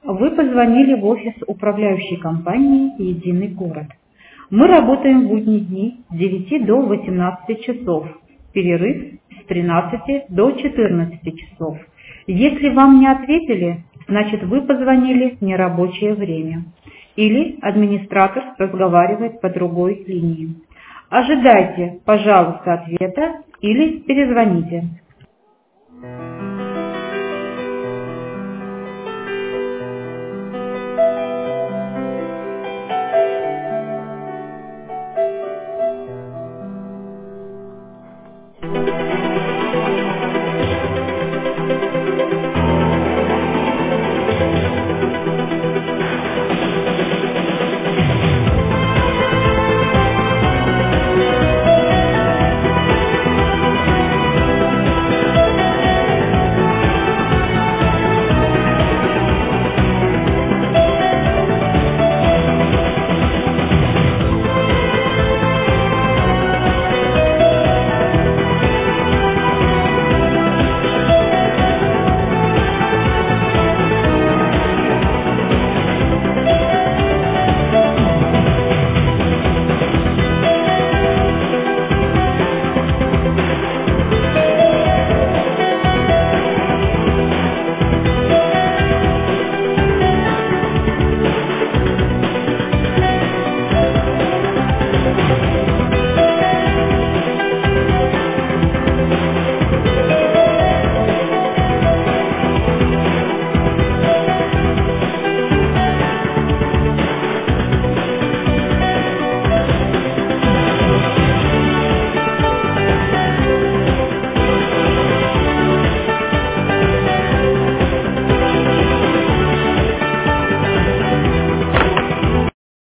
Вы позвонили в офис управляющей компании «Единый город». Мы работаем в будние дни с 9 до 18 часов, перерыв с 13 до 14 часов. Если вам не ответили, значит вы позвонили в нерабочее время. Или администратор разговаривает по другой линии. Ожидайте, пожалуйста, ответа или перезвоните.